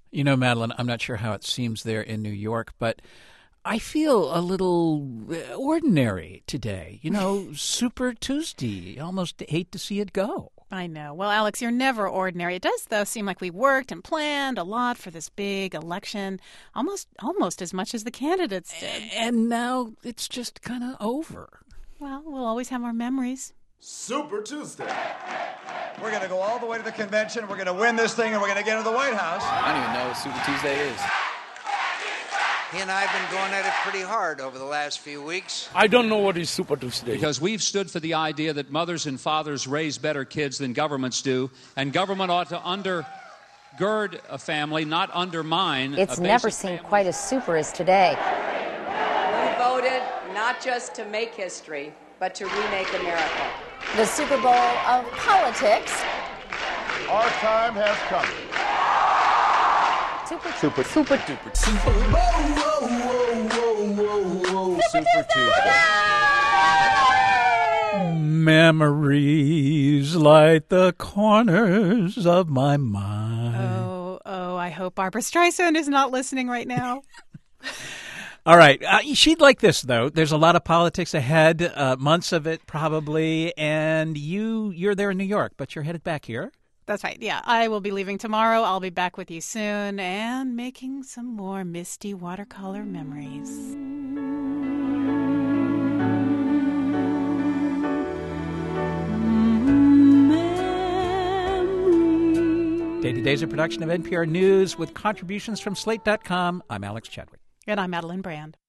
You know, Madeline, I'm not sure how it seems there in New York, but I feel a little ordinary today. You know, Super Tuesday. Almost hate to see it go. I know. Well, Alex, you're never ordinary. It does, though, seem like we worked and planned a lot for this big election, almost as much as the candidates did. And now it's just kind of over. Well, we'll always have our memories. Super Tuesday. We're going to go all the way to the convention. We're going to win this thing, and we're going to get into the White House. I don't even know what Super Tuesday is. He and I have been going at it pretty hard over the last few weeks. I don't know what is Super Tuesday. Because we've stood for the idea that mothers and fathers raise better kids than governments do, and government ought to undergird a family, not undermine. It's never seemed quite as super as today. We voted not just to make history, but to remake America. The Super Bowl of politics. Our time has come. Super Super Super Tuesday. Memories light the corners of my mind. Oh, I hope Barbara Streisand is not listening right now. All right. She'd like this, though. There's a lot of politics ahead, months of it probably, and you're there in New York, but you're headed back here. That's right. Yeah, I will be leaving tomorrow. I'll be back with you soon and making some more misty watercolor memories. Day to Day is a production of NPR News with contributions from Slate.com. I'm Alex Chadwick. And I'm Madeline Brand.